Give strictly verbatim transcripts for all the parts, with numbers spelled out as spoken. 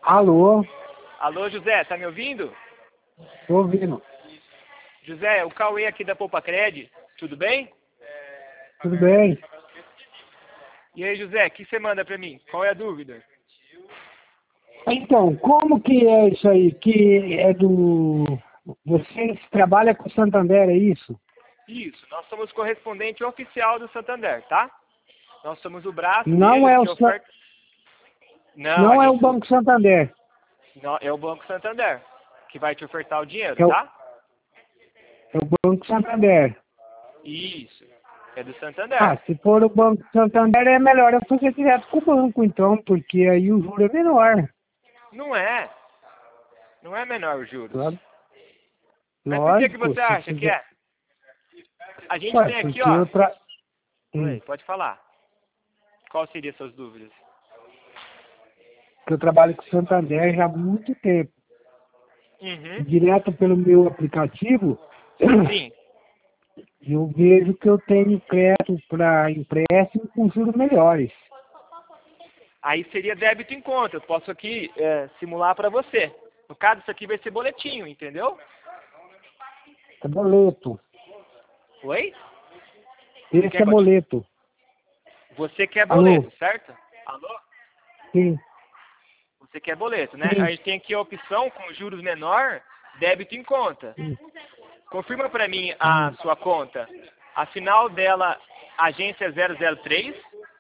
Alô? Alô, José, tá me ouvindo? Tô ouvindo. José, o Cauê aqui da Poupa Cred, tudo bem? Tudo bem? E aí, José, o que você manda pra mim? Qual é a dúvida? Então, como que é isso aí? Que é do... Você trabalha com o Santander, é isso? Isso, nós somos correspondente oficial do Santander, tá? Nós somos o braço Não deles é o, que Sa- oferta... Não, a não é o gente... Banco Santander. Não, é o Banco Santander que vai te ofertar o dinheiro, É o, tá? é o Banco Santander. Isso, é do Ah, Santander. se for o Banco Santander é melhor eu fazer direto com o banco, então, porque aí o juro é menor. Não é, não é menor os juros. Claro. Mas por que que Lógico, você se acha que fizer... é? A gente Ué, tem aqui, porque ó... eu tra... Hum, Oi, pode falar. Qual seria suas dúvidas? que eu trabalho com o Santander já há muito tempo. Uhum, Direto pelo meu aplicativo, sim. eu vejo que eu tenho crédito para empréstimo com juros melhores. Aí seria débito em conta. Eu posso aqui é, simular para você. No caso, isso aqui vai ser boletinho, entendeu? É boleto. Oi? Você Esse quer, é conti- boleto. você quer Alô? boleto, certo? Alô? Sim, Você quer boleto, né? A sim. gente tem aqui a opção com juros menor, débito em conta. Hum, Confirma para mim a hum. sua conta. A final dela, agência zero zero três.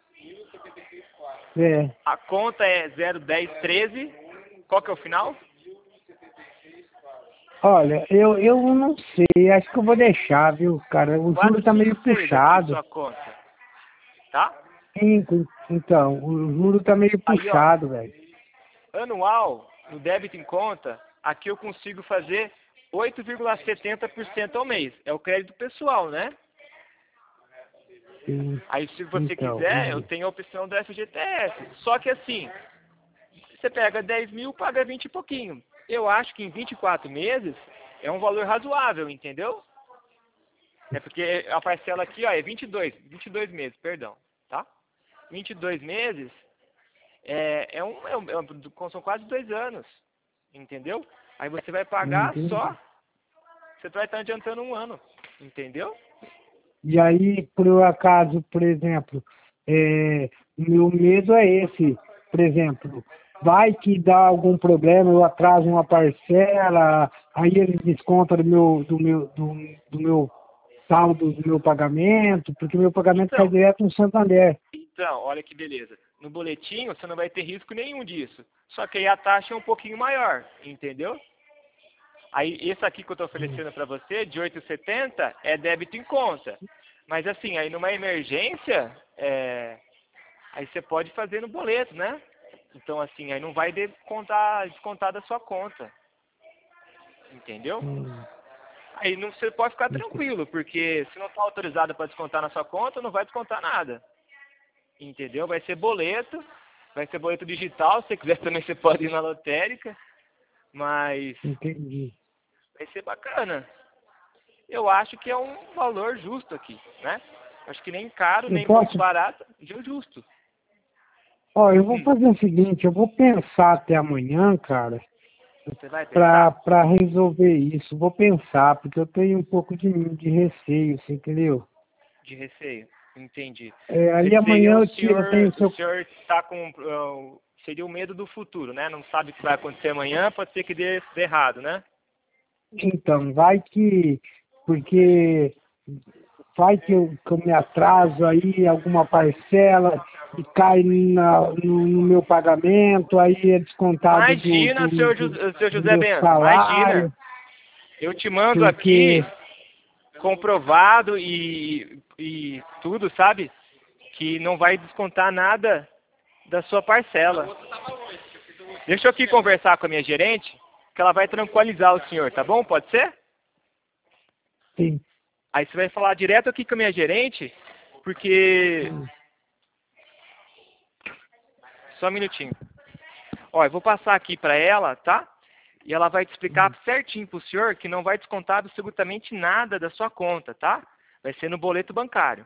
É. A conta é zero dez treze. Qual que é o final? Olha, eu, eu não sei, acho que eu vou deixar, viu, cara? O juro tá meio quatrocentos e cinquenta e seis aqui, puxado. sua conta. Tá? Sim, então, o juro tá meio Aí, ó. puxado, velho. Anual, no débito em conta, aqui eu consigo fazer oito vírgula setenta por cento ao mês. É o crédito pessoal, né? Sim, Aí, se você então. quiser, eu E, tenho a opção do F G T S. Só que assim, você pega dez mil, paga vinte e pouquinho. Eu acho que em vinte e quatro meses é um valor razoável, entendeu? É porque a parcela aqui, ó, é vinte e dois, vinte e dois meses, perdão, tá? vinte e dois meses é, é um, é um, é um- são quase dois anos, entendeu? Aí você vai pagar entendi. só, você vai estar adiantando um ano, entendeu? E aí, por um acaso, por exemplo, é, meu medo é esse, por exemplo, vai que dá algum problema, eu atraso uma parcela, aí eles descontam do meu, do meu, do, do meu saldo do meu pagamento, porque meu pagamento cai Então, direto no Santander. então, olha que beleza. No boletinho você não vai ter risco nenhum disso. Só que aí a taxa é um pouquinho maior, entendeu? Aí esse aqui que eu estou oferecendo para você, de oito e setenta, é débito em conta. Mas assim, aí numa emergência, é, aí você pode fazer no boleto, né? Então assim, aí não vai descontar, descontar da sua conta, entendeu? Hum, Aí não, você pode ficar ente- tranquilo, porque se não está autorizado para descontar na sua conta, não vai descontar nada, entendeu? Vai ser boleto, vai ser boleto digital, se você quiser também você pode ir na lotérica, mas Entendi. vai ser bacana. Eu acho que é um valor justo aqui, né? Acho que nem caro, Eu nem muito posso, barato, de um justo. ó, eu vou Hum, fazer o seguinte, eu vou pensar até amanhã, cara, você vai para pensar? para resolver isso. Vou pensar, porque eu tenho um pouco de, de receio, você entendeu? De receio, entendi. É, aí Receio, amanhã o eu, te, eu tenho senhor, o o seu... senhor está com, uh, seria o medo do futuro, né? Não sabe o que vai acontecer amanhã, pode ser que dê, dê errado, né? Então, vai que... Porque vai que eu, que eu me atraso aí, alguma parcela, e cai na, no, no meu pagamento, aí é descontado do, Imagina, do, seu, do, Ju- seu do José meu Benção, imagina. salário, Eu te mando aqui porque... comprovado e, e tudo, sabe? Que não vai descontar nada da sua parcela. Deixa eu aqui conversar com a minha gerente, que ela vai tranquilizar o senhor, tá bom? Pode ser? Sim, Aí você vai falar direto aqui com a minha gerente, porque... sim. Só um minutinho. Ó, eu vou passar aqui para ela, tá? E ela vai te explicar certinho pro senhor que não vai descontar absolutamente nada da sua conta, tá? Vai ser no boleto bancário.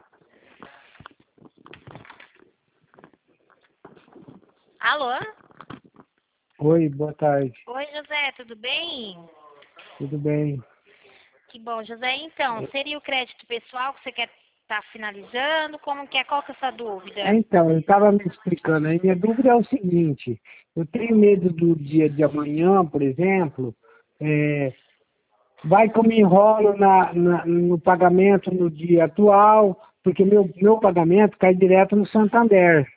Alô? Oi, boa tarde. Oi, José, tudo bem? Tudo bem? Que bom, José. Então, seria o crédito pessoal que você quer estar finalizando? Como que é? Qual que é a sua dúvida? É, então, eu estava me explicando aí. Minha dúvida é o seguinte: eu tenho medo do dia de amanhã, por exemplo, é, vai que eu me enrolo na, na- no pagamento no dia atual, porque meu, meu pagamento cai direto no Santander.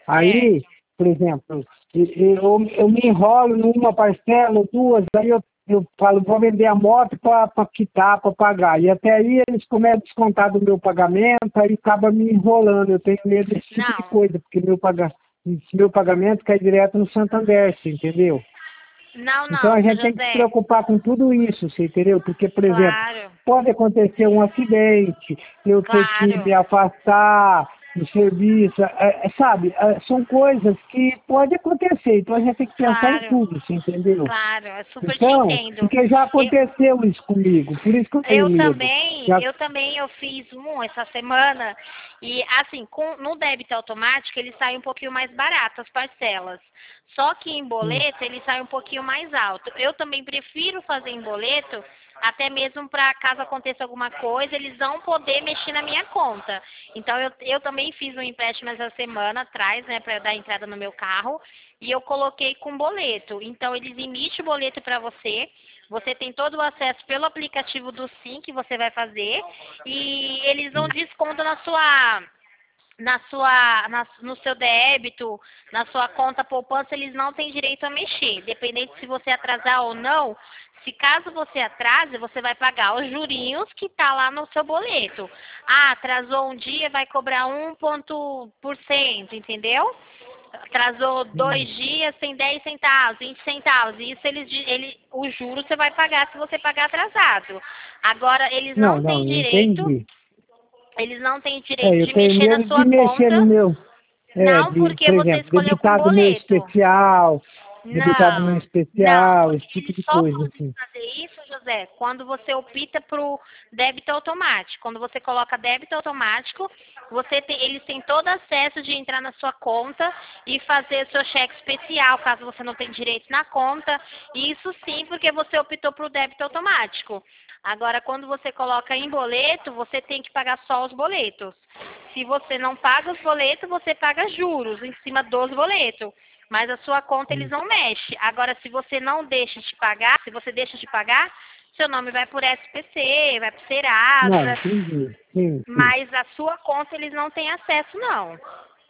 Aí, Certo. por exemplo, e- e eu, eu me enrolo numa parcela, duas, aí eu, eu falo, vou vender a moto para quitar, para pagar. E até aí eles começam a descontar do meu pagamento, aí acaba me enrolando. Eu tenho medo desse tipo de Não, coisa, porque meu, paga, meu pagamento cai direto no Santander, você entendeu? não, Então não, a seu gente tem que se José. preocupar com tudo isso, você entendeu? Porque, por exemplo, Claro, pode acontecer um acidente, eu ter que claro, me afastar do serviço, é, é, sabe? É, são coisas que podem acontecer, então a gente tem que pensar em claro, tudo, você entendeu? claro. Eu super te Então, entendo. porque já Eu, aconteceu isso comigo, por isso que eu tenho Eu medo. também, Já, eu também eu fiz um essa semana e assim, com, no débito automático ele sai um pouquinho mais barato as parcelas. Só que em hum, boleto ele sai um pouquinho mais alto. Eu também prefiro fazer em boleto, até mesmo para caso aconteça alguma coisa, eles vão poder mexer na minha conta. Então eu, eu também fiz um empréstimo essa semana atrás, né, para dar entrada no meu carro, e eu coloquei com boleto. Então eles emitem o boleto para você. Você tem todo o acesso pelo aplicativo do Sim que você vai fazer e eles dão hum, desconto na sua na sua na- no seu débito, na sua conta poupança, eles não têm direito a mexer. Dependente se você atrasar ou não, se caso você atrase, você vai pagar os jurinhos que tá lá no seu boleto. Ah, atrasou um dia, vai cobrar um ponto por cento, entendeu? Atrasou dois hum. dias, tem dez centavos, vinte centavos. Isso eles, di- ele, o juro você vai pagar se você pagar atrasado. Agora, eles Não, não não, têm eu direito, entendi. eles não têm direito É, eu de tenho mexer na medo de sua mexer no conta, meu, é, não de, porque por você exemplo, escolheu com debitar do meu boleto. especial, debitar do meu Não, não, especial, esse porque tipo eles de só coisa, podem assim. fazer isso, José, quando você opta para o débito automático. Quando você coloca débito automático, você tem, eles têm todo acesso de entrar na sua conta e fazer seu cheque especial, caso você não tenha direito na conta. Isso sim, porque você optou para o débito automático. Agora, quando você coloca em boleto, você tem que pagar só os boletos. Se você não paga os boletos, você paga juros em cima dos boletos. Mas a sua conta eles Hum. não mexem. Agora, se você não deixa de pagar, se você deixa de pagar, seu nome vai por S P C, vai por Não, Serasa, entendi. Sim, sim, mas a sua conta eles não têm acesso, não.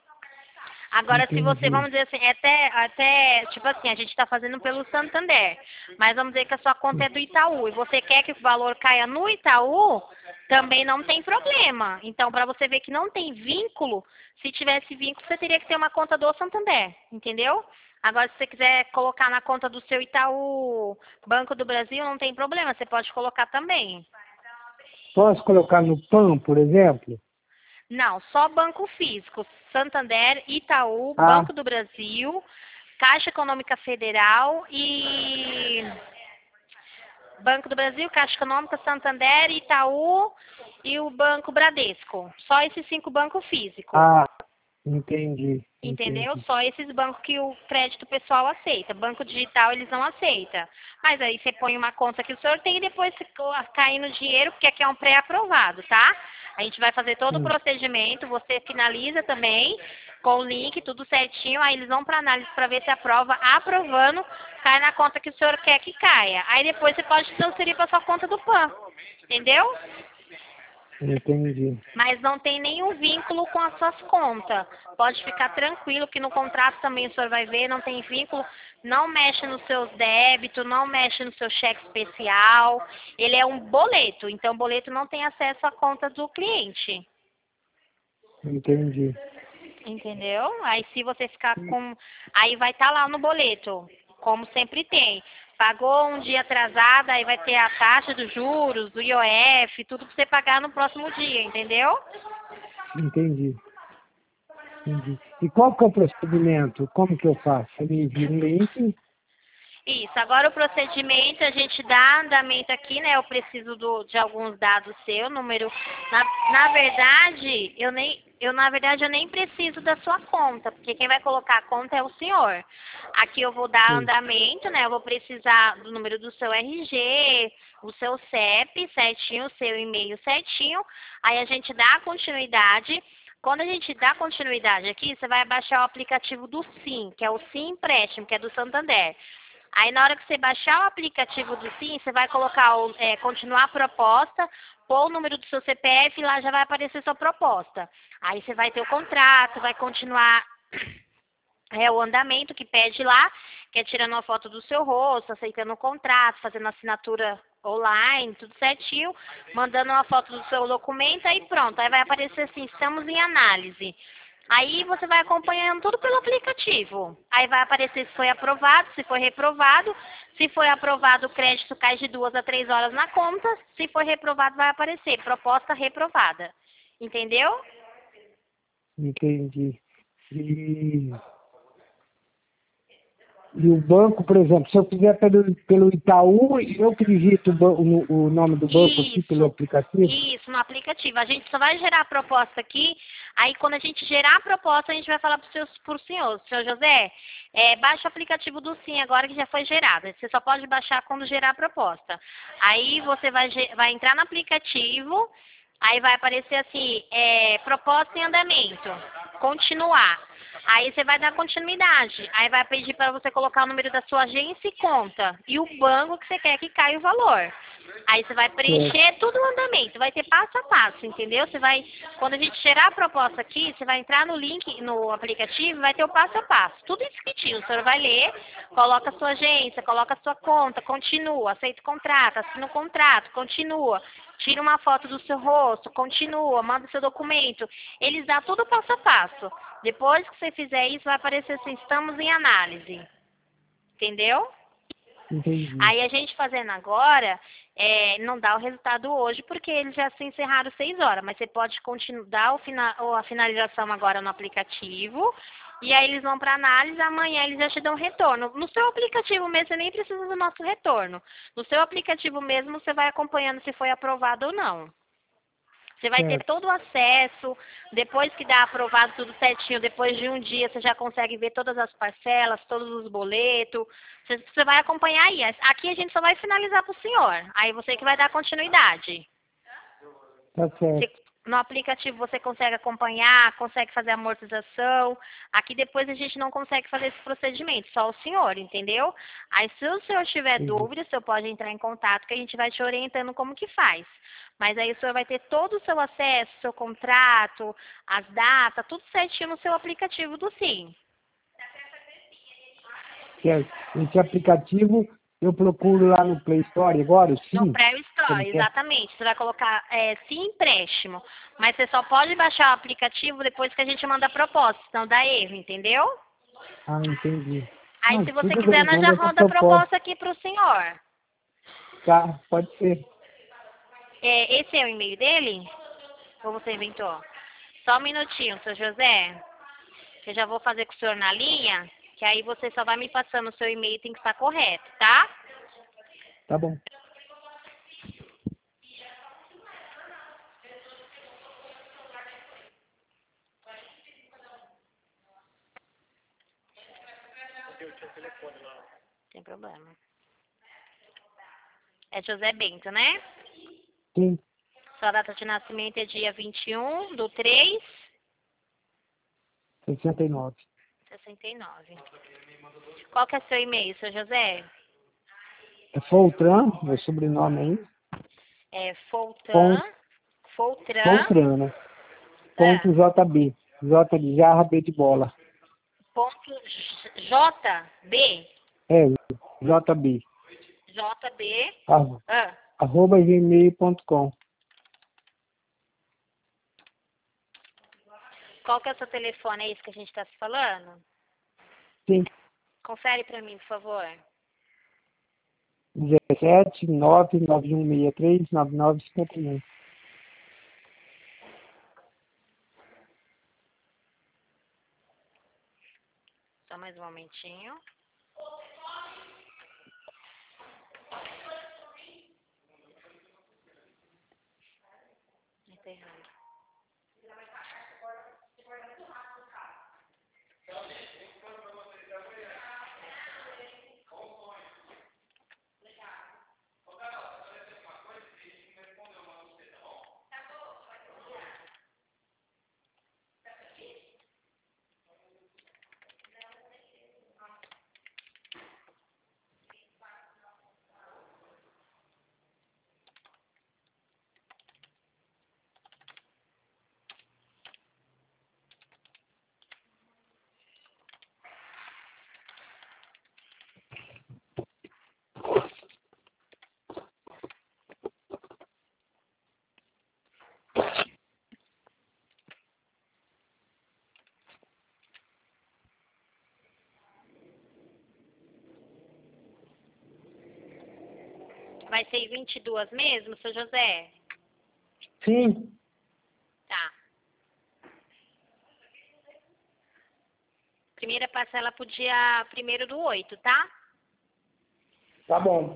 Agora, se você, entendi. vamos dizer assim, é até, até, tipo assim, a gente está fazendo pelo Santander, mas vamos dizer que a sua conta é do Itaú e você quer que o valor caia no Itaú, também não tem problema. Então, para você ver que não tem vínculo, se tivesse vínculo, você teria que ter uma conta do Santander, entendeu? Agora, se você quiser colocar na conta do seu Itaú, Banco do Brasil, não tem problema, você pode colocar também. Posso colocar no P A N, por exemplo? Não, só banco físico. Santander, Itaú, Ah, Banco do Brasil, Caixa Econômica Federal e Banco do Brasil, Caixa Econômica, Santander, Itaú e o Banco Bradesco. Só esses cinco bancos físicos. ah, entendi, Entendeu? entendi. Só esses bancos que o crédito pessoal aceita. Banco digital eles não aceitam. Mas aí você põe uma conta que o senhor tem e depois você cai no dinheiro, porque aqui é um pré-aprovado, tá? A gente vai fazer todo o Hum, procedimento, você finaliza também com o link, tudo certinho, aí eles vão para análise para ver se aprova. Aprovando, cai na conta que o senhor quer que caia. Aí depois você pode transferir para sua conta do P A N. Entendeu? entendi. Mas não tem nenhum vínculo com as suas contas. Pode ficar tranquilo que no contrato também o senhor vai ver, não tem vínculo, não mexe nos seus débitos, não mexe no seu cheque especial. Ele é um boleto, então o boleto não tem acesso à conta do cliente. Entendi. Entendeu? Aí se você ficar com. Aí vai estar lá no boleto, como sempre tem. Pagou um dia atrasado, aí vai ter a taxa dos juros, do I O F, tudo pra você pagar no próximo dia, entendeu? Entendi. Entendi. E qual que é o procedimento? Como que eu faço? Você me envia um link? Isso, agora o procedimento, a gente dá andamento aqui, né? Eu preciso do, de alguns dados seu, número. Na, na verdade, eu nem, eu na verdade eu nem preciso da sua conta, porque quem vai colocar a conta é o senhor. Aqui eu vou dar Sim. andamento, né? Eu vou precisar do número do seu R G, o seu C E P certinho, o seu e-mail certinho. Aí a gente dá continuidade. Quando a gente dá continuidade aqui, você vai baixar o aplicativo do Sim, que é o Sim Empréstimo, que é do Santander. Aí, na hora que você baixar o aplicativo do Sim, você vai colocar o é, continuar a proposta, pôr o número do seu C P F e lá já vai aparecer sua proposta. Aí você vai ter o contrato, vai continuar é, o andamento que pede lá, que é tirando uma foto do seu rosto, aceitando o contrato, fazendo assinatura online, tudo certinho, mandando uma foto do seu documento, aí pronto. Aí vai aparecer assim, estamos em análise. Aí você vai acompanhando tudo pelo aplicativo. Aí vai aparecer se foi aprovado, se foi reprovado. Se foi aprovado, o crédito cai de duas a três horas na conta. Se foi reprovado, vai aparecer proposta reprovada. Entendeu? Entendi. E, e o banco, por exemplo, se eu fizer pelo, pelo Itaú, eu que digito o, ban- o, o nome do banco aqui pelo Isso, aplicativo? isso, no aplicativo. A gente só vai gerar a proposta aqui, aí quando a gente gerar a proposta, a gente vai falar para o senhor, senhor José, é, baixa o aplicativo do Sim agora que já foi gerado. Você só pode baixar quando gerar a proposta. Aí você vai, ge- vai entrar no aplicativo, aí vai aparecer assim, é, proposta em andamento, continuar. Aí você vai dar continuidade. Aí vai pedir para você colocar o número da sua agência e conta. E o banco que você quer que caia o valor. Aí você vai preencher tudo o andamento. Vai ter passo a passo, entendeu? Você vai, quando a gente gerar a proposta aqui, você vai entrar no link, no aplicativo, vai ter o passo a passo. Tudo escritinho. O senhor vai ler, coloca a sua agência, coloca a sua conta, continua, aceita o contrato, assina o contrato, continua. Tira uma foto do seu rosto, continua, manda seu documento. Eles dão tudo passo a passo. Depois que você fizer isso, vai aparecer assim, estamos em análise. Entendeu? Entendi. Aí a gente fazendo agora, é, não dá o resultado hoje, porque eles já se encerraram seis horas. Mas você pode continuar, dar o fina, ou a finalização agora no aplicativo. E aí eles vão para análise, amanhã eles já te dão retorno. No seu aplicativo mesmo, você nem precisa do nosso retorno. No seu aplicativo mesmo, você vai acompanhando se foi aprovado ou não. Você vai ter Certo. todo o acesso, depois que dá aprovado tudo certinho, depois de um dia você já consegue ver todas as parcelas, todos os boletos. Você, você vai acompanhar aí. Aqui a gente só vai finalizar para o senhor. Aí você que vai dar continuidade. Tá Você- certo. no aplicativo você consegue acompanhar, consegue fazer amortização. Aqui depois a gente não consegue fazer esse procedimento, só o senhor, entendeu? Aí se o senhor tiver Entendi. dúvida, o senhor pode entrar em contato que a gente vai te orientando como que faz. Mas aí o senhor vai ter todo o seu acesso, seu contrato, as datas, tudo certinho no seu aplicativo do Sim. Certo. Esse aplicativo eu procuro lá no Play Store agora, No sim. Pré Como Store, que é? exatamente. Você vai colocar é, Sim Empréstimo. Mas você só pode baixar o aplicativo depois que a gente manda a proposta, senão dá erro, entendeu? Ah, entendi. Aí, Não, se você tudo quiser, bem, nós já manda essa roda a proposta. proposta aqui para o senhor. Tá, pode ser. É, esse é o e-mail dele? Ou você inventou? Só um minutinho, seu José. Que eu já vou fazer com o senhor na linha. Que aí você só vai me passando o seu e-mail, tem que estar correto, tá? Tá bom. Sem problema. É José Bento, né? Sim, Sua data de nascimento é dia vinte e um do três sessenta e nove. de sessenta e nove. Qual que é seu e-mail, seu José? É Foltran, meu sobrenome aí. É Ponto, Foltan. Foltran. Foltran, né? Ah, Ponto J B. J de jarra, B de bola. ponto J B. É, J B. J B. arro- Ah, Arroba gmail ponto com. qual que é o seu telefone? É isso que a gente está se falando? Sim, Confere para mim, por favor. dezessete, nove, nove um seis três, nove nove cinco um. Só mais um momentinho. tá errado. Vai ser vinte e duas mesmo, seu José? Sim. Tá. Primeira parcela pro dia primeiro do oito, tá? Tá bom.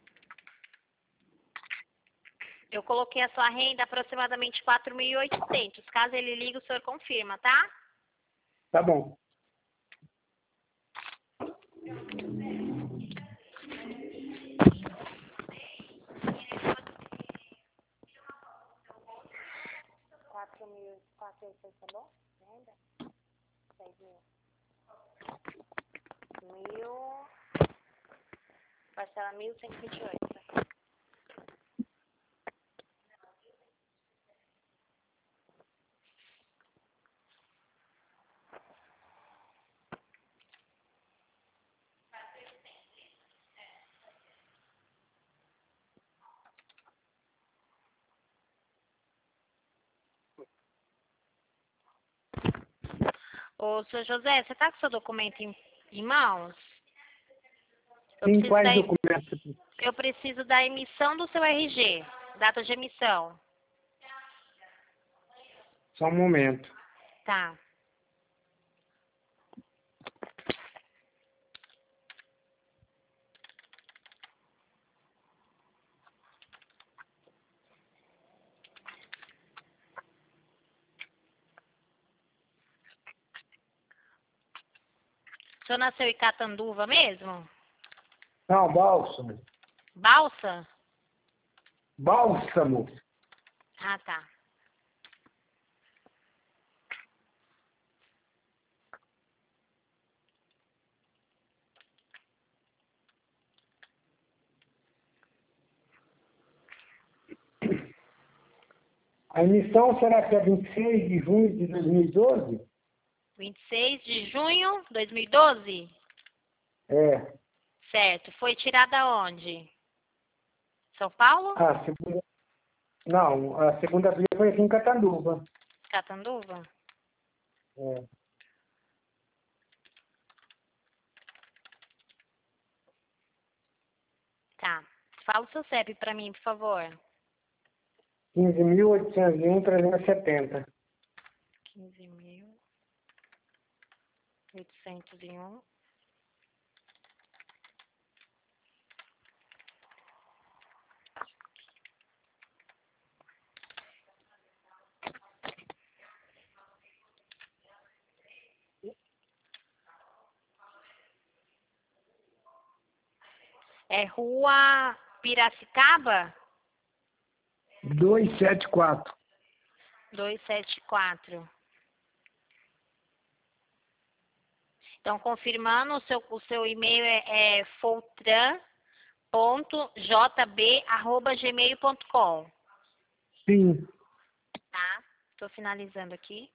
Eu coloquei a sua renda aproximadamente quatro mil e oitocentos. Caso ele ligue, o senhor confirma, tá? Tá bom. quatro mil, quatro mil, tá bom? Renda? seis mil. Mil. Parcela mil cento e vinte e oito. Ô, senhor José, você tá com seu documento em, em mãos? Eu Sim, preciso, quais da, documentos? eu preciso da emissão do seu R G, data de emissão. Só um momento. Tá. O senhor nasceu em Catanduva mesmo? Não, bálsamo. Balsa? Bálsamo. Ah, tá. A emissão será que é vinte e seis de junho de dois mil e doze? vinte e seis de junho de dois mil e doze? É. Certo. Foi tirada onde? São Paulo? A segunda... Não, a segunda via foi aqui em Catanduva. Catanduva? É. Tá. Fala o seu C E P pra mim, por favor. quinze mil oitocentos e um, trezentos e setenta. quinze mil oitocentos e um. É Rua Piracicaba? duzentos e setenta e quatro. duzentos e setenta e quatro. Então, confirmando, o seu, o seu e-mail é, é foltran ponto j b arroba gmail ponto com. Sim. Tá? Estou finalizando aqui.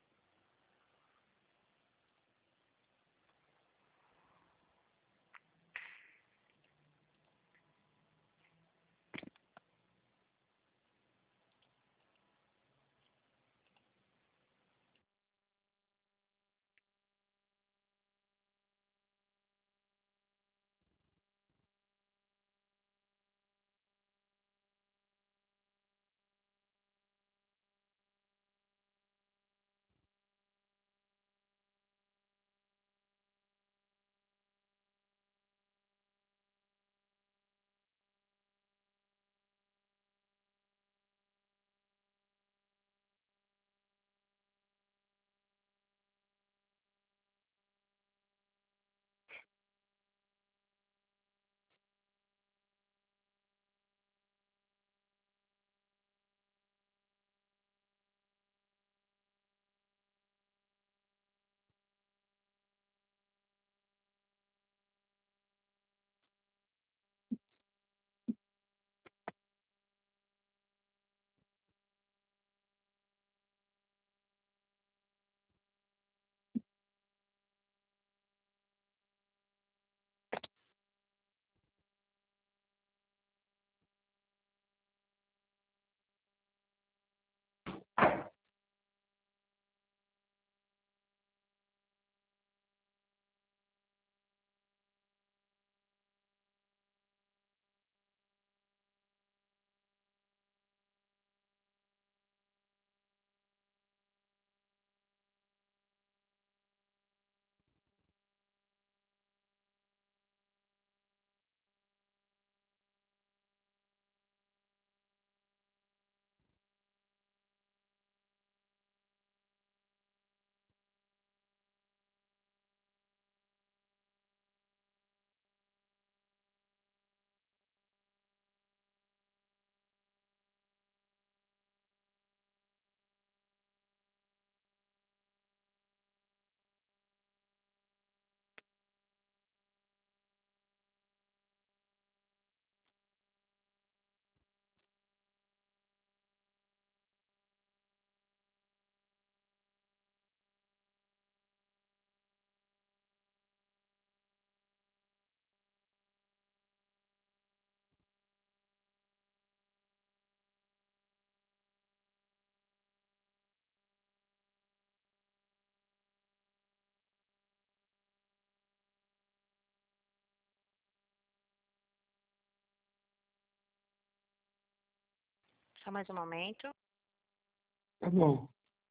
Só mais um momento. Tá bom.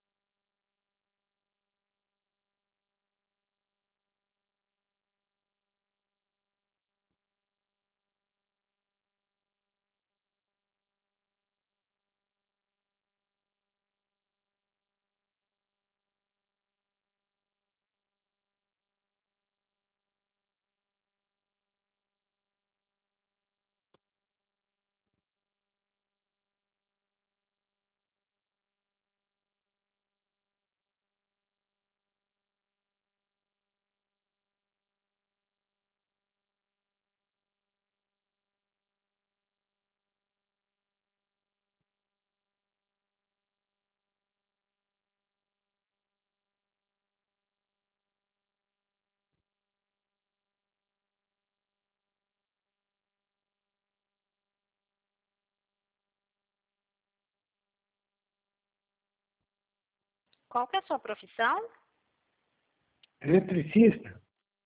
Qual que é a sua profissão? Eletricista?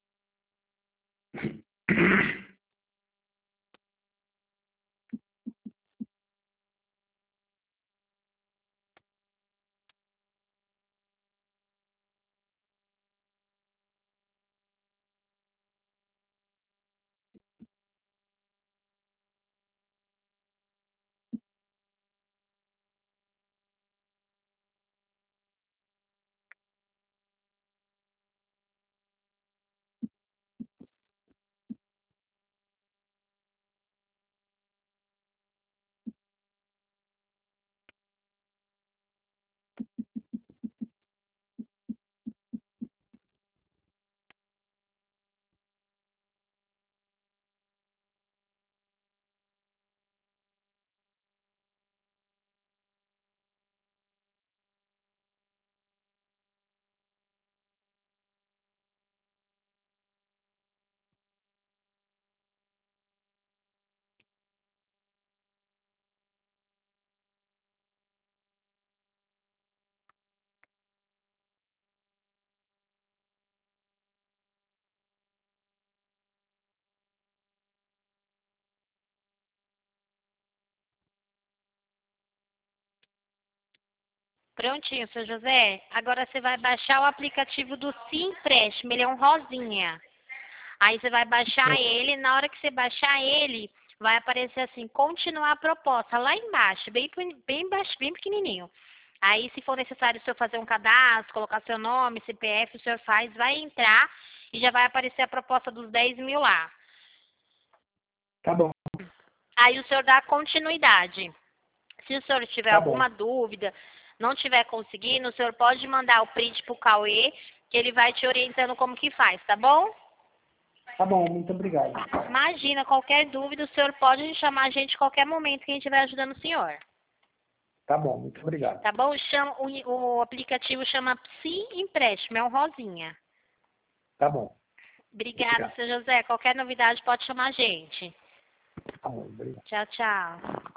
Prontinho, seu José. Agora você vai baixar o aplicativo do Sim Empréstimo. Ele é um rosinha. Aí você vai baixar ele. Na hora que você baixar ele, vai aparecer assim, continuar a proposta. Lá embaixo, bem, bem, baixo, bem pequenininho. Aí, se for necessário o senhor fazer um cadastro, colocar seu nome, C P F, o senhor faz, vai entrar e já vai aparecer a proposta dos dez mil lá. Tá bom. Aí o senhor dá continuidade. Se o senhor tiver Tá alguma bom. dúvida, não tiver conseguindo, o senhor pode mandar o print pro Cauê, que ele vai te orientando como que faz, tá bom? Tá bom, muito obrigado. Imagina, qualquer dúvida, o senhor pode chamar a gente a qualquer momento que a gente vai ajudando o senhor. Tá bom, muito obrigado. Tá bom? Chama, o, o aplicativo chama Sim Empréstimo, é um rosinha. Tá bom. Obrigada, Obrigado. seu José. Qualquer novidade pode chamar a gente. Tá bom, obrigado. Tchau, tchau.